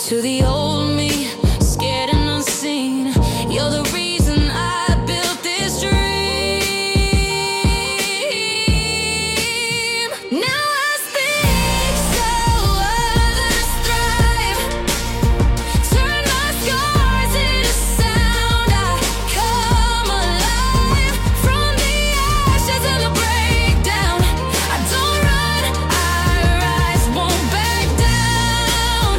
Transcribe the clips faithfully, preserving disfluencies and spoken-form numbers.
To the old me, scared and unseen, you're the reason I built this dream. Now I speak so others thrive. Turn my scars into sound. I come alive from the ashes of the breakdown. I don't run, I rise, won't back down.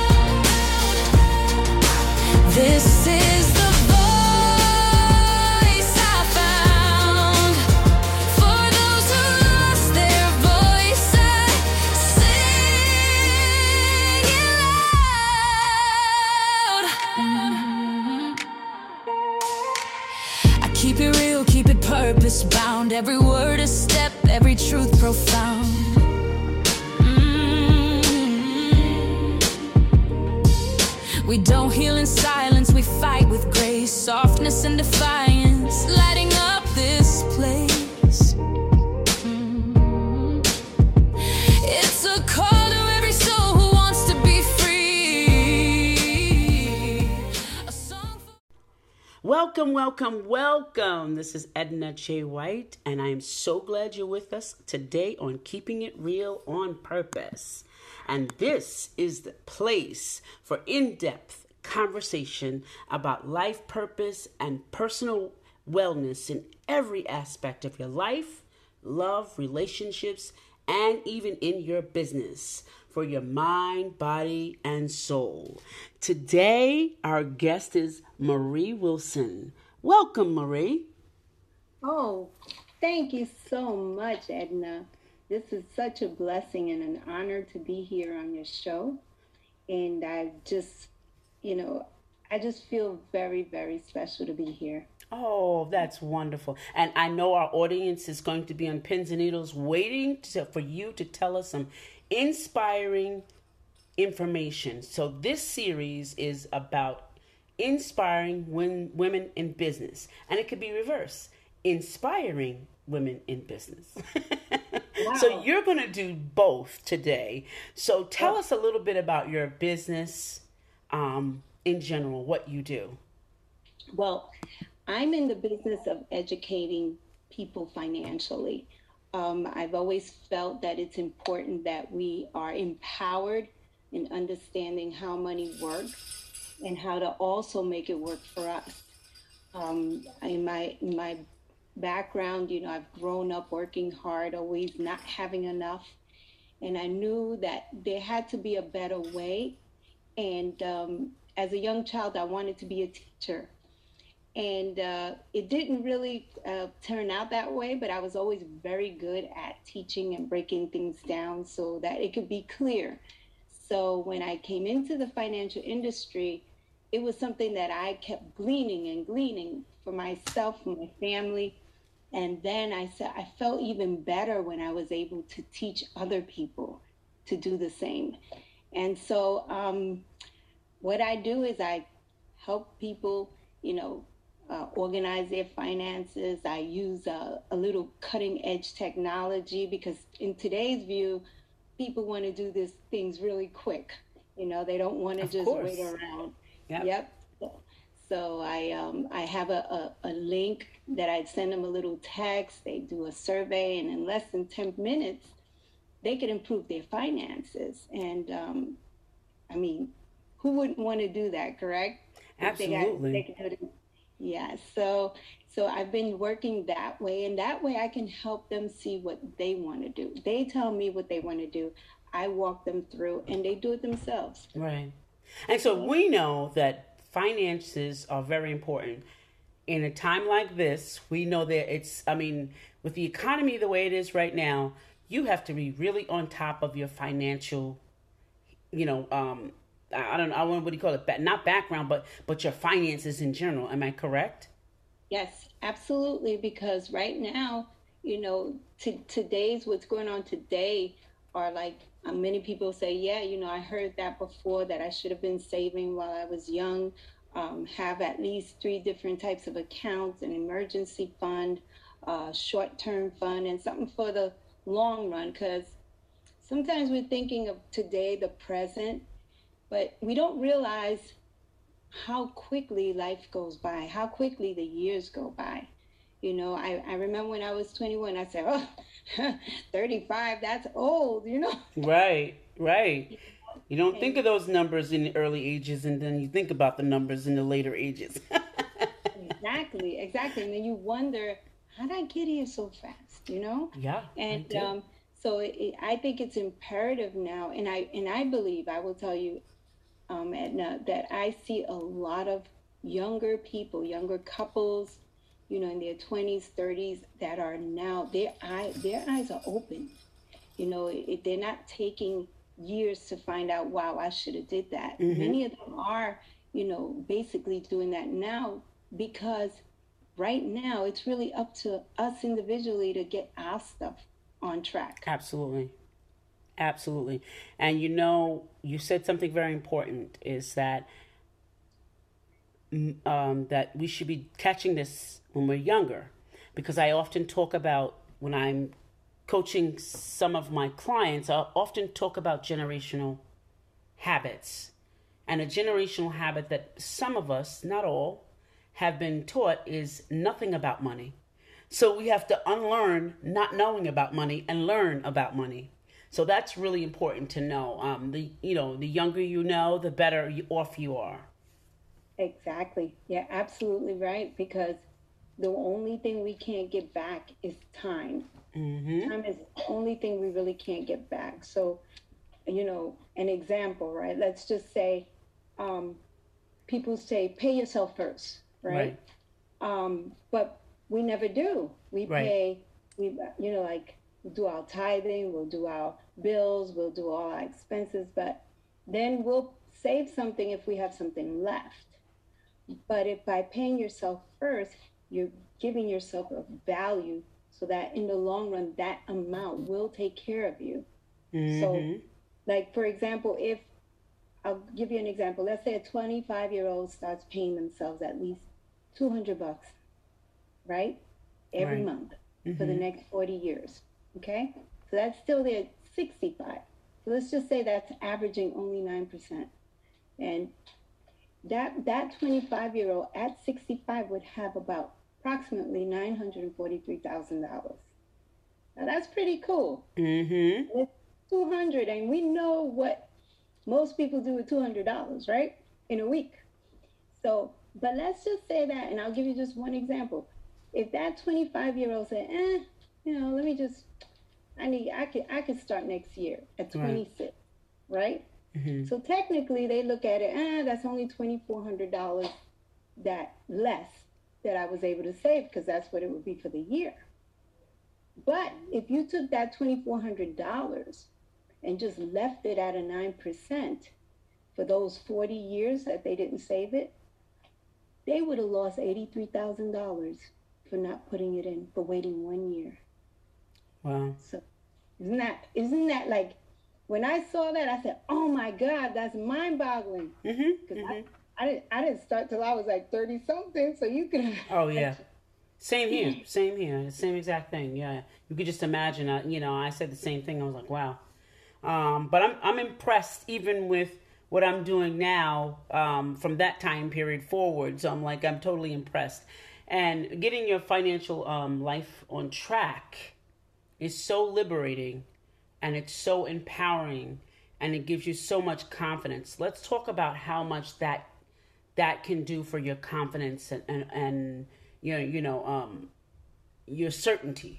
This is the voice I found. For those who lost their voice, I sing it loud. I keep it real, keep it purpose bound. Every word a step, every truth profound. We don't heal in silence, we fight with grace, softness and defiance, lighting up this place. Mm. It's a call to every soul who wants to be free. A song for- Welcome, welcome, welcome. This is Edna J. White, and I am so glad you're with us today on Keeping It Real on Purpose. And this is the place for in-depth conversation about life purpose and personal wellness in every aspect of your life, love, relationships, and even in your business for your mind, body, and soul. Today, our guest is Marie Wilson. Welcome, Marie. Oh, thank you so much, Edna. This is such a blessing and an honor to be here on your show. And I just, you know, I just feel very, very special to be here. Oh, that's wonderful. And I know our audience is going to be on pins and needles waiting to, for you to tell us some inspiring information. So this series is about inspiring win, women in business. And it could be reverse, inspiring women in business. Wow. So you're going to do both today. So tell Oh. us a little bit about your business um, in general, what you do. Well, I'm in the business of educating people financially. Um, I've always felt that it's important that we are empowered in understanding how money works and how to also make it work for us. Um, in my in my background, you know, I've grown up working hard, always not having enough. And I knew that there had to be a better way. And um, as a young child, I wanted to be a teacher. And uh, it didn't really uh, turn out that way, but I was always very good at teaching and breaking things down so that it could be clear. So when I came into the financial industry, it was something that I kept gleaning and gleaning for myself, for my family. And then I said, I felt even better when I was able to teach other people to do the same. And so um, what I do is I help people, you know, uh, organize their finances. I use a, a little cutting edge technology because in today's view, people want to do these things really quick. You know, they don't want to Of just course. wait around. Yep. Yep. So I um, I have a, a, a link that I send them a little text. They do a survey, and in less than ten minutes, they can improve their finances. And um, I mean, who wouldn't want to do that, correct? If they got- Absolutely. they can do it. Yeah. So so I've been working that way, and that way I can help them see what they want to do. They tell me what they want to do. I walk them through, and they do it themselves. Right. And so we know that finances are very important. In a time like this, we know that it's, I mean, with the economy the way it is right now, you have to be really on top of your financial, you know, um, I I don't know, I don't know what do you call it, Ba- not background, but but your finances in general. Am I correct? Yes, absolutely. Because right now, you know, to, today's what's going on today are like uh, many people say, yeah, you know, I heard that before that I should have been saving while I was young. Um, have at least three different types of accounts: an emergency fund, uh, short-term fund, and something for the long run. Because sometimes we're thinking of today, the present, but we don't realize how quickly life goes by, how quickly the years go by. You know, I, I remember when I was twenty-one, I said, oh, thirty-five, that's old, you know? Right, right. You don't think of those numbers in the early ages, and then you think about the numbers in the later ages. Exactly, exactly. And then you wonder, how did I get here so fast, you know? Yeah, And I do. um, so it, it, I think it's imperative now, and I and I believe, I will tell you, um, Edna, that I see a lot of younger people, younger couples, you know, in their twenties, thirties, that are now, their eye, their eyes are open. You know, it, they're not taking years to find out, wow, I should have did that. Mm-hmm. Many of them are, you know, basically doing that now because right now it's really up to us individually to get our stuff on track. Absolutely. Absolutely. And you know, you said something very important is that mm, um, that we should be catching this when we're younger. Because I often talk about when I'm coaching some of my clients, I often talk about generational habits. And a generational habit that some of us, not all, have been taught is nothing about money. So we have to unlearn not knowing about money and learn about money. So that's really important to know. Um, the you know, the younger you know, the better you, off you are. Exactly. Yeah, absolutely right. Because the only thing we can't get back is time. Mm-hmm. Time is the only thing we really can't get back. So, you know, an example, right? Let's just say um, people say, pay yourself first, right? Right. Um, but we never do. We Right. pay, we, you know, like we do our tithing, we'll do our bills, we'll do all our expenses, but then we'll save something if we have something left. But if by paying yourself first, you're giving yourself a value so that in the long run, that amount will take care of you. Mm-hmm. So, like, for example, if I'll give you an example, let's say a twenty-five year old starts paying themselves at least two hundred bucks, right? Every Right. month Mm-hmm. for the next forty years. Okay. So that's still there at sixty-five. So let's just say that's averaging only nine percent. And that that twenty-five year old at sixty-five would have about approximately nine hundred forty-three thousand dollars. Now that's pretty cool. Mm-hmm. It's two hundred, and we know what most people do with two hundred dollars, right? In a week. So, but let's just say that, and I'll give you just one example. If that twenty-five year old said, eh, you know, let me just, I need, I could, I could start next year at twenty-six, right? right? Mm-hmm. So technically they look at it, ah, that's only twenty-four hundred dollars that less that I was able to save because that's what it would be for the year. But if you took that twenty-four hundred dollars and just left it at a nine percent for those forty years that they didn't save it, they would have lost eighty-three thousand dollars for not putting it in, for waiting one year. Wow. So isn't that, isn't that like, when I saw that, I said, oh my God, that's mind-boggling. Mm-hmm. Because Mm-hmm. I, I, didn't, I didn't start till I was like thirty-something, so you could... Oh, yeah. Same here. Same here. Same exact thing. Yeah. You could just imagine, uh, you know, I said the same thing. I was like, wow. Um, but I'm I'm impressed even with what I'm doing now um, from that time period forward. So I'm like, I'm totally impressed. And getting your financial um, life on track is so liberating and it's so empowering and it gives you so much confidence. Let's talk about how much that that can do for your confidence and, and, and you know, you know, um, your certainty.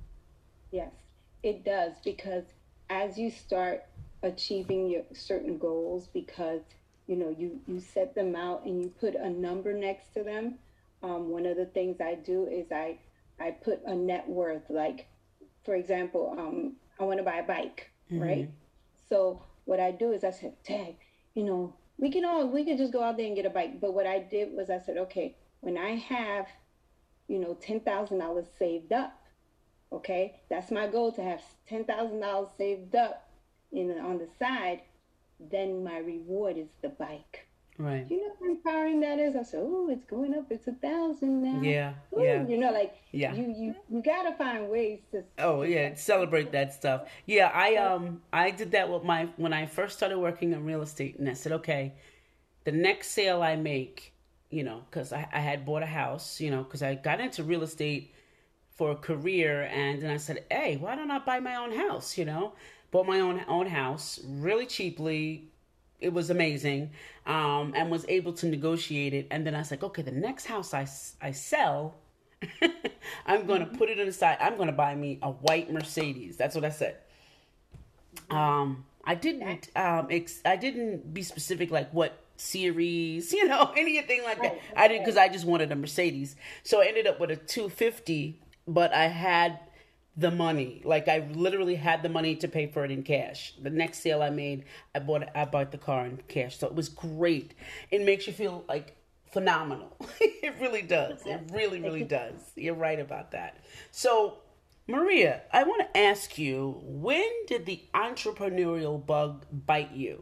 Yes, it does, because as you start achieving your certain goals, because, you know, you, you set them out and you put a number next to them. Um, one of the things I do is I, I put a net worth, like, for example, um, I want to buy a bike, Mm-hmm. right? So what I do is I said, Dad, you know, we can all, we can just go out there and get a bike. But what I did was I said, okay, when I have, you know, ten thousand dollars saved up, okay, that's my goal, to have ten thousand dollars saved up in on the side, then my reward is the bike. Right. Do you know how empowering that is? I said, oh, it's going up. It's a thousand now. Yeah. Ooh, Yeah. you know, like Yeah. you you you gotta find ways to Oh to yeah, celebrate that stuff. Yeah, I so, um I did that with my when I first started working in real estate, and I said, okay, the next sale I make, you know, because I, I had bought a house, you know, because I got into real estate for a career, and then I said, hey, why don't I buy my own house? You know, bought my own own house really cheaply. It was amazing, um, and was able to negotiate it. And then I was like, okay, the next house I, I sell, I'm going to mhm, put it on the side. I'm going to buy me a white Mercedes. That's what I said. mhm. Um, I That, didn't um, ex- I didn't be specific like what series, you know, anything like that. right, I right, did because right. I just wanted a Mercedes. So I ended up with a two fifty, but I had the money. Like I literally had the money to pay for it in cash. The next sale I made, I bought I bought the car in cash. So it was great. It makes you feel like phenomenal. It really does. It really really does. You're right about that. So Maria, I want to ask you, when did the entrepreneurial bug bite you?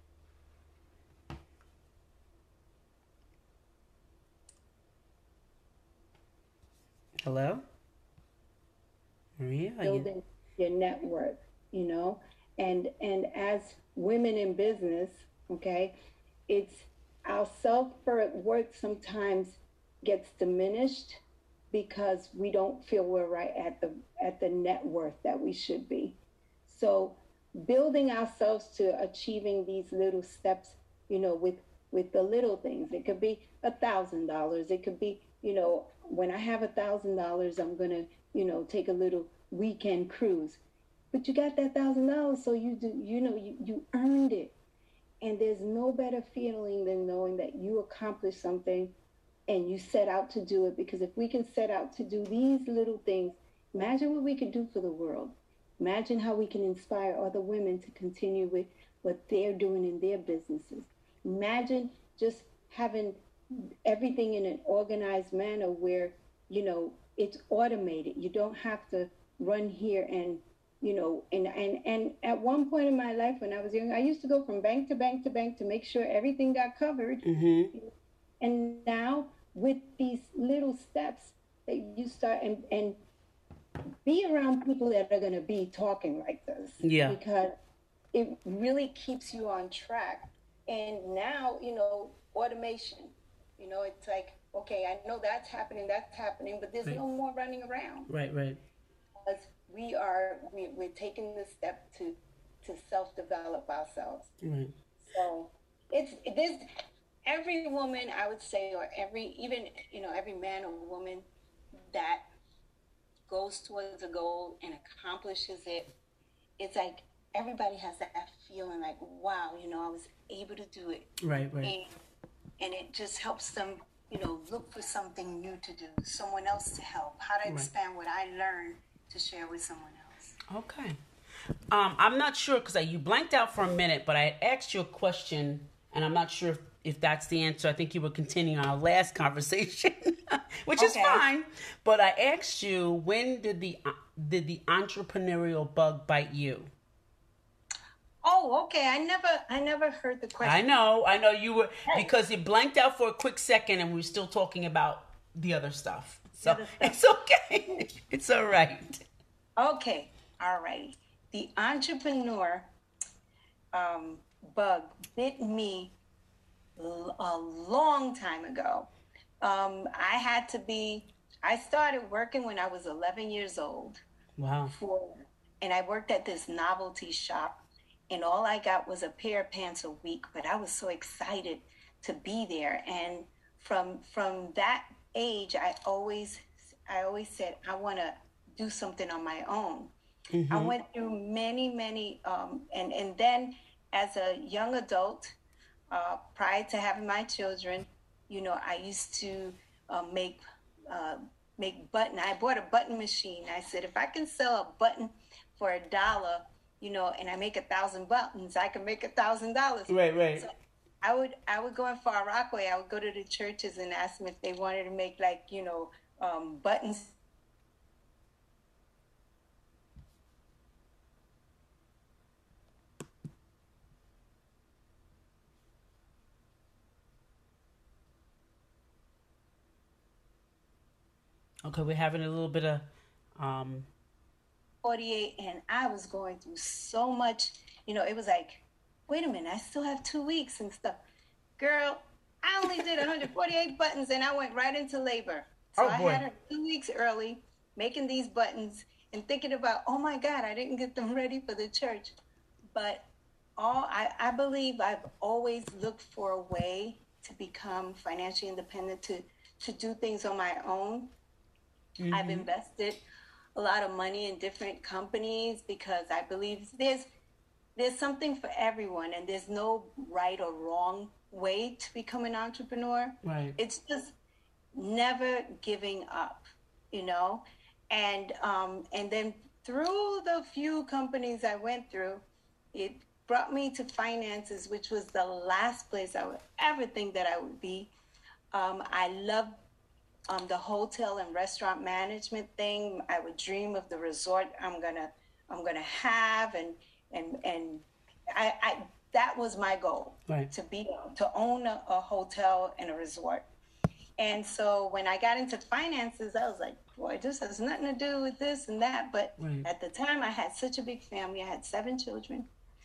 Hello? Maria, are you? Building your network, you know, and and as women in business, okay, it's our self worth sometimes gets diminished because we don't feel we're right at the at the net worth that we should be. So building ourselves to achieving these little steps, you know, with with the little things. It could be a thousand dollars. It could be, you know, when I have a thousand dollars, I'm gonna, you know, take a little weekend cruise. But you got that thousand dollars, so you do, you know, you, you earned it. And there's no better feeling than knowing that you accomplished something and you set out to do it. Because if we can set out to do these little things, imagine what we could do for the world. Imagine how we can inspire other women to continue with what they're doing in their businesses. Imagine just having everything in an organized manner where, you know, it's automated. You don't have to run here and, you know, and, and, and at one point in my life when I was young, I used to go from bank to bank to bank to make sure everything got covered. Mm-hmm. And now with these little steps that you start and, and be around people that are going to be talking like this Yeah. because it really keeps you on track. And now, you know, automation, you know, it's like, okay, I know that's happening, that's happening, but there's Right. no more running around Right. Right. because we are, we, we're taking the step to, to self-develop ourselves. Right. So it's, this, every woman, I would say, or every, even, you know, every man or woman that goes towards a goal and accomplishes it, it's like everybody has that feeling like, wow, you know, I was able to do it. Right. Right. And, and it just helps them, you know, look for something new to do, someone else to help, how to Right. expand what I learned to share with someone else. Okay. Um, I'm not sure because you blanked out for a minute, but I asked you a question, and I'm not sure if, if that's the answer. I think you were continuing our last conversation, which is Okay. fine. But I asked you, when did the uh, did the entrepreneurial bug bite you? Oh, okay. I never, I never heard the I question. know, I know you were because you blanked out for a quick second, and we were still talking about the other stuff. So other stuff. it's okay. It's all right. Okay, all right. The entrepreneur um, bug bit me l- a long time ago. Um, I had to be, I started working when I was eleven years old Wow. for, and I worked at this novelty shop, and all I got was a pair of pants a week, but I was so excited to be there. And from from that age, I always I always said I want to do something on my own. Mm-hmm. I went through many, many, um, and and then as a young adult, uh, prior to having my children, you know, I used to uh, make uh, make button. I bought a button machine. I said, if I can sell a button for a dollar, you know, and I make a thousand buttons, I can make a thousand dollars. Right, right. So I would I would go in Far Rockaway. I would go to the churches and ask them if they wanted to make like you know um, buttons. Okay, we're having a little bit of um forty-eight, and I was going through so much. You know, it was like, wait a minute, I still have two weeks and stuff. Girl, I only did one hundred forty-eight buttons, and I went right into labor. So Oh I boy. had her two weeks early making these buttons and thinking about, oh my God, I didn't get them ready for the church. But all I, I believe I've always looked for a way to become financially independent, to to do things on my own. Mm-hmm. I've invested a lot of money in different companies because I believe there's there's something for everyone, and there's no right or wrong way to become an entrepreneur. Right. It's just never giving up, you know. And um, and then through the few companies I went through, it brought me to finances, which was the last place I would ever think that I would be. Um, I love um, the hotel and restaurant management thing. I would dream of the resort I'm gonna I'm gonna have, and and and I, I that was my goal, Right. to be to own a, a hotel and a resort. And so when I got into finances, I was like, boy, this has nothing to do with this and that. But Right. at the time, I had such a big family. I had seven children,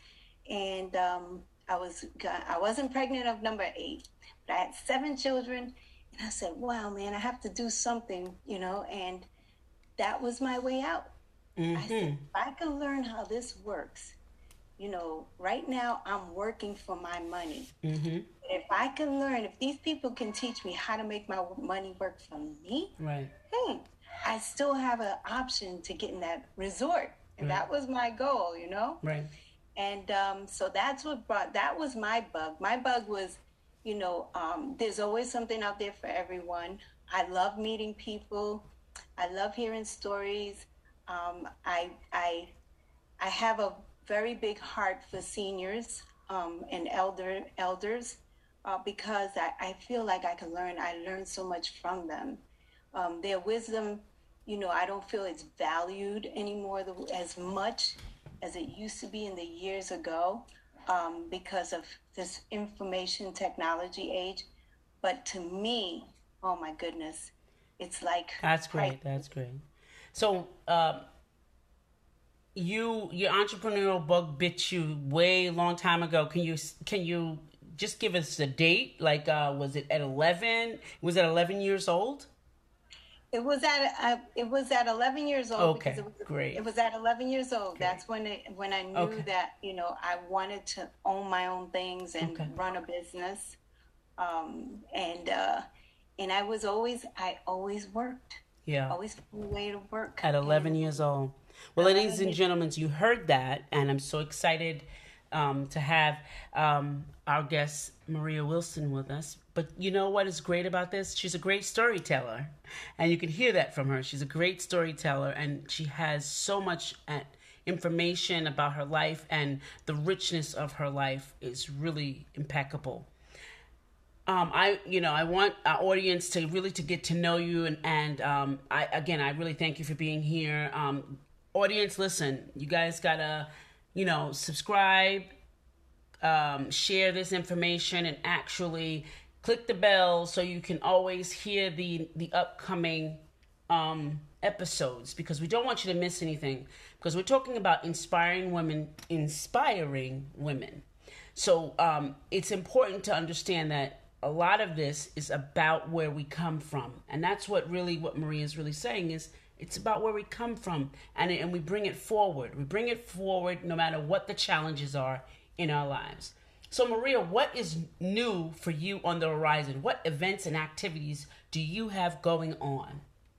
and um, I was I wasn't pregnant of number eight, but I had seven children. And I said, wow, man, I have to do something, you know, and that was my way out. Mm-hmm. I said, if I can learn how this works, you know, right now I'm working for my money. Mm-hmm. If I can learn, if these people can teach me how to make my money work for me, Right. hey, I still have an option to get in that resort. And Right. that was my goal, you know? Right. And um, so that's what brought, that was my bug. My bug was, you know, um, there's always something out there for everyone. I love meeting people. I love hearing stories. Um, I, I, I have a very big heart for seniors um, and elder elders uh, because I, I feel like I can learn. I learn so much from them. Um, their wisdom, you know, I don't feel it's valued anymore the, as much as it used to be in the years ago um, because of this information technology age. But to me, oh my goodness, it's like That's great. right, That's great. So, um, you your entrepreneurial bug bit you way long time ago. Can you can you just give us a date? Like, uh, was it at eleven? Was it eleven years old? It was at uh, it was at eleven years old. Okay, because it was, great. It was at eleven years old. That's when it when I knew Okay. that, you know, I wanted to own my own things and Okay. run a business. Um, and uh, and I was always I always worked. Yeah. Always found a way to work. At eleven And years old. Well, eleven ladies and years- gentlemen, you heard that, and I'm so excited um, to have um, our guest Maria Wilson with us. But you know what is great about this? She's a great storyteller, and you can hear that from her. She's a great storyteller, and she has so much uh, information about her life, and the richness of her life is really impeccable. Um, I, you know, I want our audience to really to get to know you, and and um, I again, I really thank you for being here. Um, audience, listen, you guys gotta, you know, subscribe, um, share this information, and actually click the bell so you can always hear the the upcoming um, episodes, because we don't want you to miss anything, because we're talking about inspiring women, inspiring women. So um, it's important to understand that a lot of this is about where we come from, and that's what really what Maria is really saying is it's about where we come from, and and we bring it forward. We bring it forward no matter what the challenges are in our lives. So Maria, what is new for you on the horizon? What events and activities do you have going on?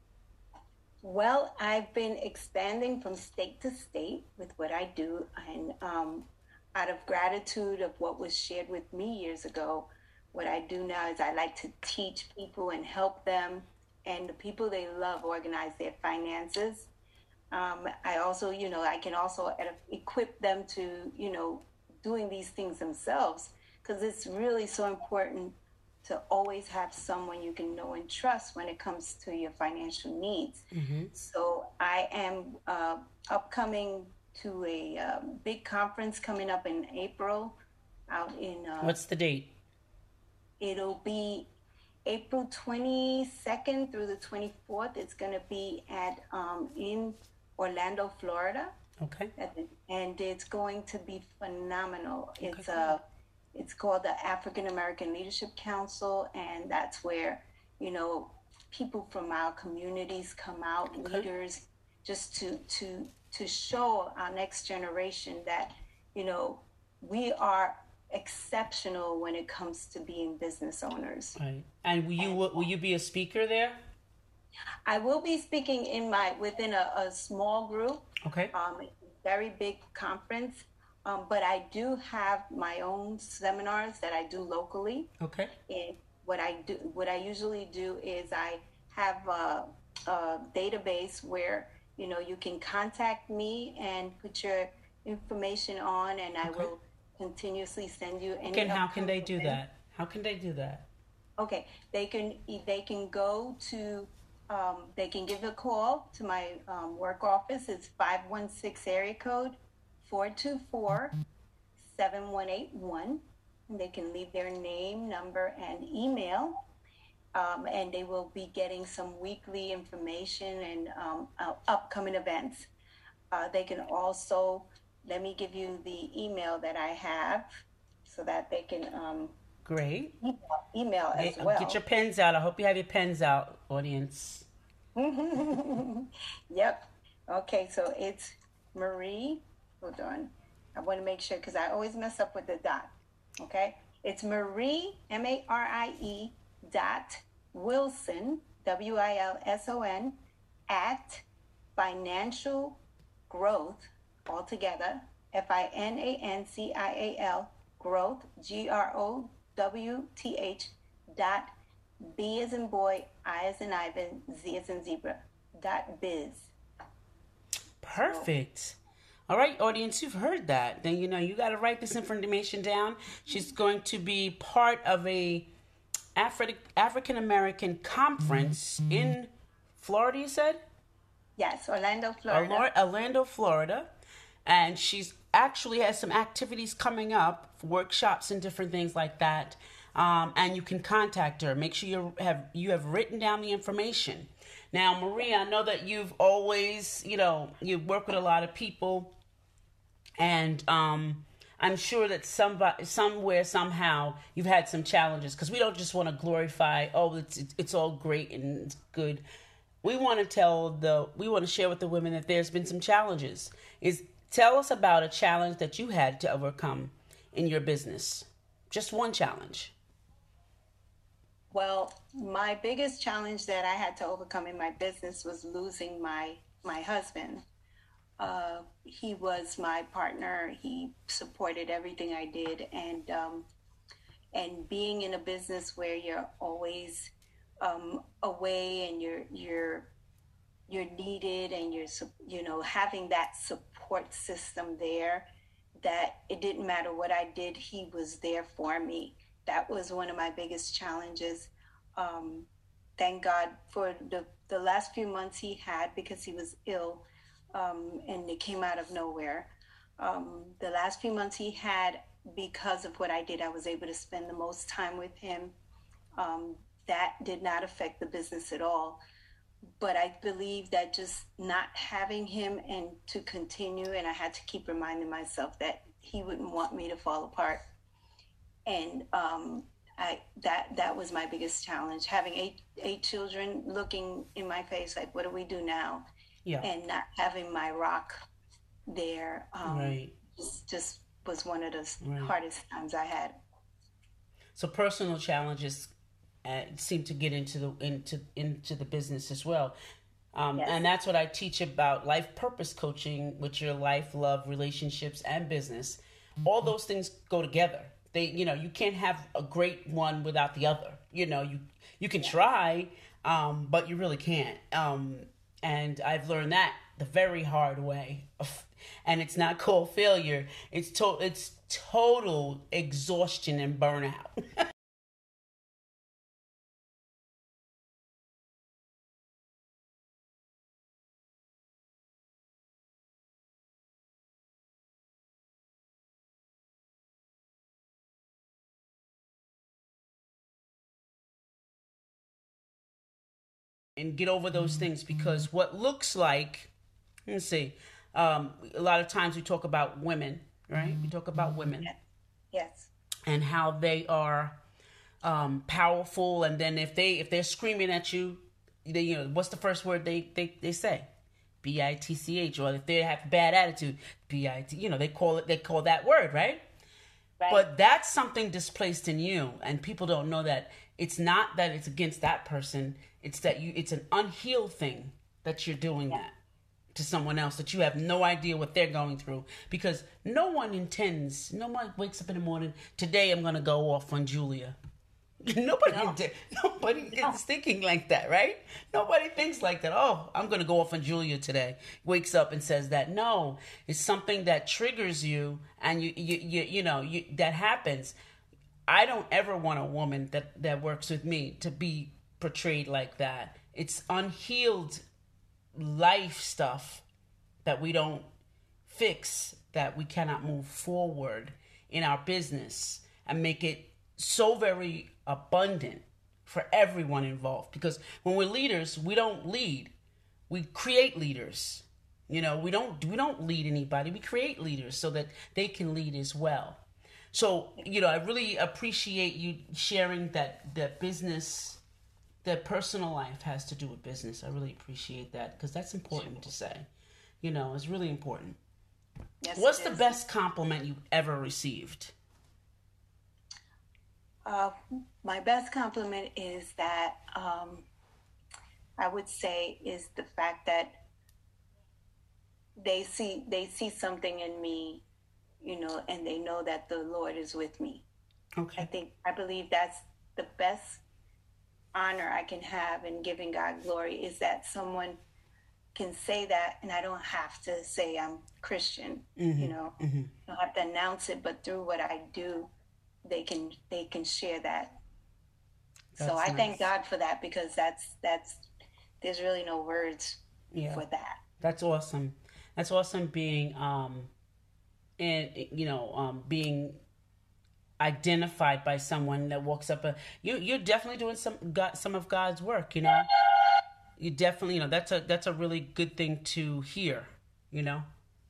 Well, I've been expanding from state to state with what I do, and um, out of gratitude of what was shared with me years ago, what I do now is I like to teach people and help them and the people they love organize their finances. Um, I also, you know, I can also ed- equip them to, you know, doing these things themselves, because it's really so important to always have someone you can know and trust when it comes to your financial needs. Mm-hmm. So I am uh, upcoming to a um, big conference coming up in April out in... Uh, What's the date? It'll be April twenty-second through the twenty-fourth. It's going to be at um, in Orlando, Florida. Okay. And it's going to be phenomenal. Okay. It's a, it's called the African American Leadership Council, and that's where, you know, people from our communities come out, okay. leaders, just to to to show our next generation that, you know, we are exceptional when it comes to being business owners. Right. And will you and, will you be a speaker there? I will be speaking in my within a, a small group. Okay. Um, very big conference, um, but I do have my own seminars that I do locally. Okay. And what I do, what I usually do is I have a, a database where, you know, you can contact me and put your information on, and I okay. will continuously send you any. Okay, how can they do that? How can they do that? Okay, they can they can go to um, they can give a call to my um, work office. It's five one six area code four two four seven one eight one, and they can leave their name, number, and email. Um, and they will be getting some weekly information and um, uh, upcoming events. Uh, they can also, let me give you the email that I have so that they can um, great email, email as get, well. Get your pens out. I hope you have your pens out, audience. Yep. Okay, so it's Marie. Hold on. I want to make sure because I always mess up with the dot. Okay, it's Marie, M A R I E dot Wilson, W I L S O N, at financial growth, altogether, F I N A N C I A L, growth, G R O W T H, dot B as in boy, I as in Ivan, Z as in zebra, dot biz. Perfect. So, all right, audience, you've heard that. Then, you know, you got to write this information down. She's going to be part of a Afri- African American conference in Florida, you said? Yes, Orlando, Florida. Orlando, Florida. And she's actually has some activities coming up, workshops and different things like that. Um, and you can contact her. Make sure you have you have written down the information. Now, Maria, I know that you've always, you know, you work with a lot of people, and um, I'm sure that somebody, somewhere, somehow, you've had some challenges, because we don't just want to glorify, oh, it's it's all great and it's good. We want to tell the, we want to share with the women that there's been some challenges. Is tell us about a challenge that you had to overcome in your business. Just one challenge. Well, my biggest challenge that I had to overcome in my business was losing my my husband. Uh, he was my partner. He supported everything I did, and um, and being in a business where you're always um, away and you're you're you're needed, and you're you know having that support system there, that it didn't matter what I did, he was there for me. That was one of my biggest challenges. Um, thank God for the, the last few months he had, because he was ill, um, and it came out of nowhere. Um, the last few months he had, because of what I did, I was able to spend the most time with him. Um, that did not affect the business at all. But I believe that just not having him and to continue, and I had to keep reminding myself that he wouldn't want me to fall apart. And um, I that that was my biggest challenge, having eight eight children looking in my face like, what do we do now? Yeah. And not having my rock there. Um, right. just, just was one of the right. hardest times I had. So personal challenges uh, seem to get into the into into the business as well. Um, yes. And that's what I teach about life purpose coaching, with your life, love, relationships, and business. All those things go together. They, you know, you can't have a great one without the other. You know, you you can try, um, but you really can't. Um, and I've learned that the very hard way. And it's not called failure. It's to, it's total exhaustion and burnout. and get over those things, because what looks like, let's see, um, a lot of times we talk about women, right? We talk about women. Yes. And how they are um, powerful, and then if they if they're screaming at you, they, you know, what's the first word they they, they say? B I T C H. Or if they have bad attitude, B I T. You know, they call it they call that word, right? Right. But that's something displaced in you, and people don't know that it's not that it's against that person. It's that you. It's an unhealed thing that you're doing Yeah. that to someone else, that you have no idea what they're going through, because no one intends. No one wakes up in the morning. Today I'm going to go off on Julia. Nobody, No. inte- nobody No. is thinking like that, right? Nobody thinks like that. Oh, I'm going to go off on Julia today. Wakes up and says that. No, it's something that triggers you, and you, you, you, you know, you, that happens. I don't ever want a woman that, that works with me to be portrayed like that. It's unhealed life stuff that we don't fix, that we cannot move forward in our business and make it so very abundant for everyone involved. Because when we're leaders, we don't lead, we create leaders. You know, we don't we don't lead anybody, we create leaders so that they can lead as well. So, you know, I really appreciate you sharing that that business, that personal life has to do with business. I really appreciate that, because that's important to say. You know, it's really important. Yes, What's it the is. best compliment you've ever received? Uh, my best compliment is that um, I would say is the fact that they see they see something in me, you know, and they know that the Lord is with me. I Okay. think I believe that's the best honor I can have in giving God glory, is that someone can say that, and I don't have to say I'm Christian. You know, I don't have to announce it, but through what I do, they can they can share that. So That's I nice. thank God for that, because that's that's there's really no words Yeah. for that. That's awesome. That's awesome being um and you know, um being identified by someone that walks up a you you're definitely doing some God, some of God's work, you know. You definitely, you know, that's a that's a really good thing to hear, you know.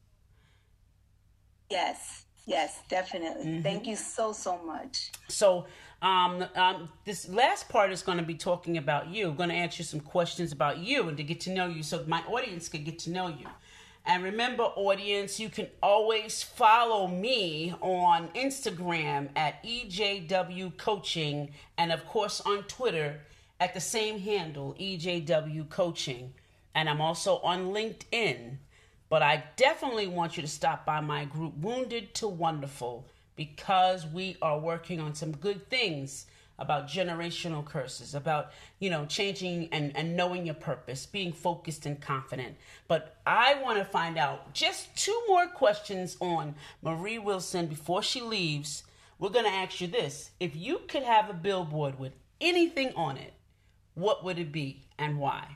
Yes, yes, definitely. Thank you so so much. So, um, um, this last part is going to be talking about you. I'm going to answer some questions about you and to get to know you, so my audience can get to know you. And remember, audience, you can always follow me on Instagram at E J W Coaching, and of course on Twitter at the same handle, E J W Coaching. And I'm also on LinkedIn. But I definitely want you to stop by my group, Wounded to Wonderful, because we are working on some good things about generational curses, about, you know, changing and, and knowing your purpose, being focused and confident. But I want to find out just two more questions on Marie Wilson before she leaves. We're going to ask you this. If you could have a billboard with anything on it, what would it be and why?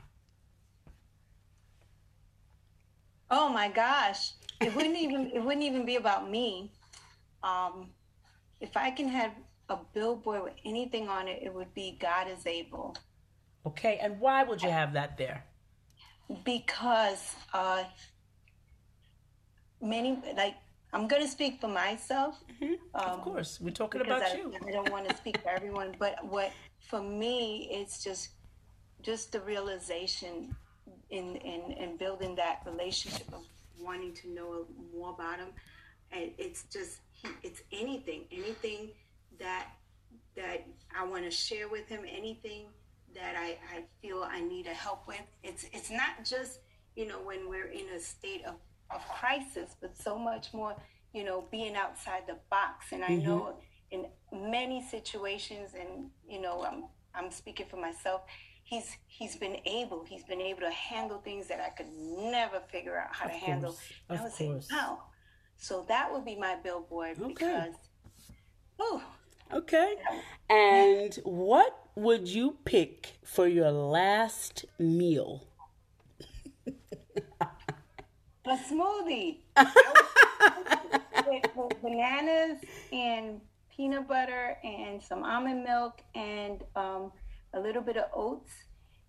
Oh my gosh. It wouldn't even it wouldn't even be about me. Um, if I can have a billboard with anything on it, it would be God is able. Okay, and why would you have that there? Because uh, many, like, I'm going to speak for myself. Of course, we're talking because about I, you. I don't want to speak for everyone, but what for me, it's just just the realization in in, in building that relationship of wanting to know more about him. And it's just it's anything, anything that that I want to share with him, anything that I, I feel I need a help with. It's it's not just, you know, when we're in a state of, of crisis, but so much more, you know, being outside the box. And I know in many situations, and, you know, I'm I'm speaking for myself, he's he's been able, he's been able to handle things that I could never figure out how Of to handle. course, And I of would say, course. wow. So that would be my billboard, Okay. because, oh, Okay. And what would you pick for your last meal? a smoothie. I would- with, with bananas and peanut butter and some almond milk and um, a little bit of oats.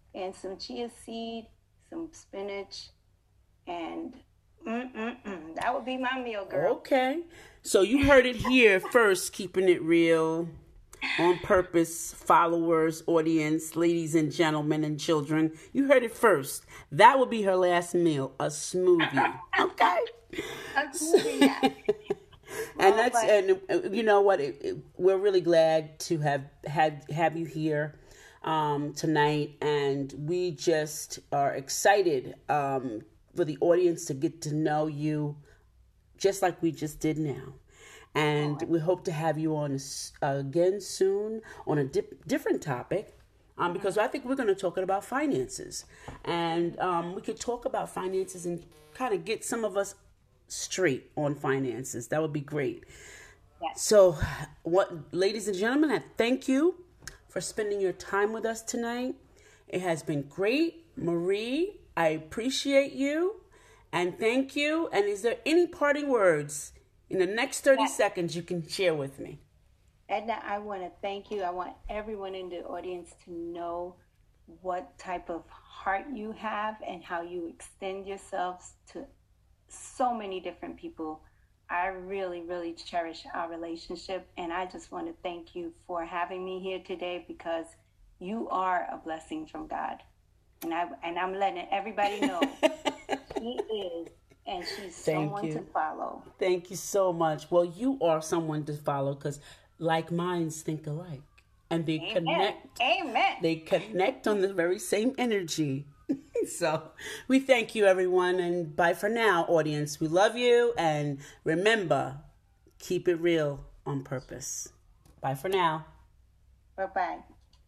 and some chia seed, some spinach, and mm-mm-mm. That would be my meal, girl. Okay. So you heard it here first, Keeping It Real on Purpose, followers, audience, ladies and gentlemen and children. You heard it first. That would be her last meal, a smoothie. Okay. A smoothie, yeah. And Oh, that's but- and uh, you know what? It, it, we're really glad to have had have you here um, tonight, and we just are excited um, for the audience to get to know you, just like we just did now. And we hope to have you on s- again soon on a dip, different topic. Um, because I think we're going to talk about finances, and um, we could talk about finances and kind of get some of us straight on finances. That would be great. Yes. So, what, ladies and gentlemen, I thank you for spending your time with us tonight. It has been great. Marie, I appreciate you and thank you. And is there any parting words in the next thirty Yes. seconds you can share with me? Edna, I want to thank you. I want everyone in the audience to know what type of heart you have and how you extend yourselves to so many different people. I really, really cherish our relationship, and I just want to thank you for having me here today, because you are a blessing from God. And I and I'm letting everybody know she is, and she's Thank someone you. to follow. Thank you so much. Well, you are someone to follow because like minds think alike, and they Amen. connect. Amen. They connect on the very same energy. So we thank you, everyone, and bye for now, audience. We love you, and remember, keep it real on purpose. Bye for now. Bye-bye.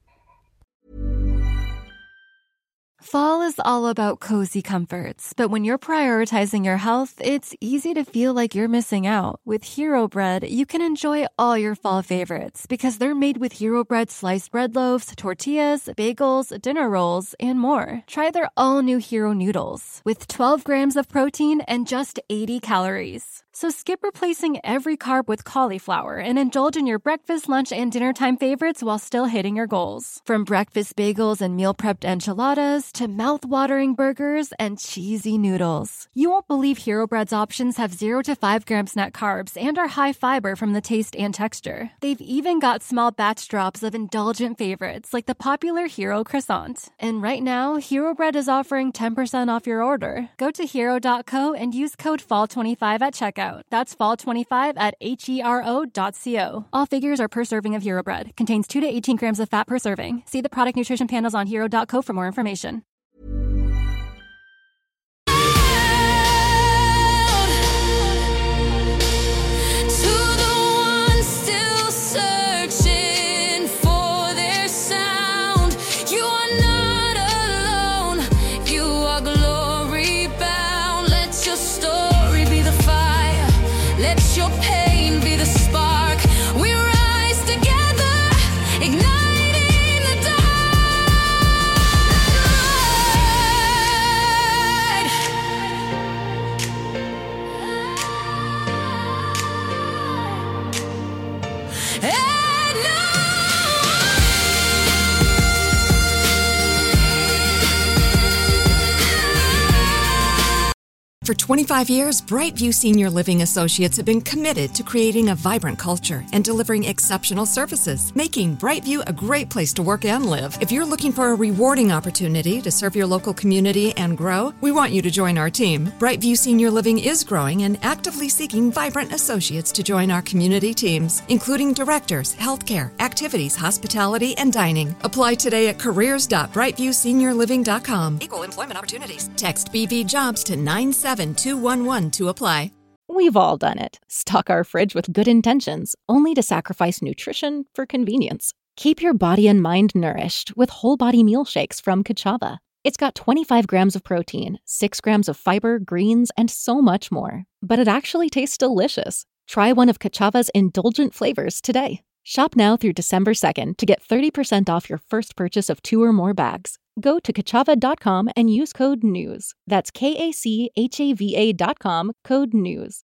Fall is all about cozy comforts, but when you're prioritizing your health, it's easy to feel like you're missing out. With Hero Bread, you can enjoy all your fall favorites because they're made with Hero Bread sliced bread loaves, tortillas, bagels, dinner rolls, and more. Try their all-new Hero Noodles with twelve grams of protein and just eighty calories. So skip replacing every carb with cauliflower and indulge in your breakfast, lunch, and dinner time favorites while still hitting your goals. From breakfast bagels and meal prepped enchiladas to mouth-watering burgers and cheesy noodles. You won't believe Hero Bread's options have zero to five grams net carbs and are high fiber from the taste and texture. They've even got small batch drops of indulgent favorites like the popular Hero Croissant. And right now, Hero Bread is offering ten percent off your order. Go to hero dot co and use code fall twenty-five at checkout. That's fall twenty-five at hero dot co. All figures are per serving of Hero Bread. Contains two to eighteen grams of fat per serving. See the product nutrition panels on hero dot co for more information. To the one still searching for their sound, you are not alone. You are glory bound. Let your story be the fire. Let your pain be the spark. We rise together, igniting the dark. And For twenty-five years, Brightview Senior Living Associates have been committed to creating a vibrant culture and delivering exceptional services, making Brightview a great place to work and live. If you're looking for a rewarding opportunity to serve your local community and grow, we want you to join our team. Brightview Senior Living is growing and actively seeking vibrant associates to join our community teams, including directors, healthcare, activities, hospitality, and dining. Apply today at careers dot brightview senior living dot com. Equal employment opportunities. Text B V Jobs to nine seven two one one to apply. We've all done it. Stock our fridge with good intentions, only to sacrifice nutrition for convenience. Keep your body and mind nourished with whole body meal shakes from Kachava. It's got twenty-five grams of protein, six grams of fiber, greens, and so much more. But it actually tastes delicious. Try one of Kachava's indulgent flavors today. Shop now through December second to get thirty percent off your first purchase of two or more bags. Go to kachava dot com and use code NEWS. That's K A C H A V A dot com, code NEWS.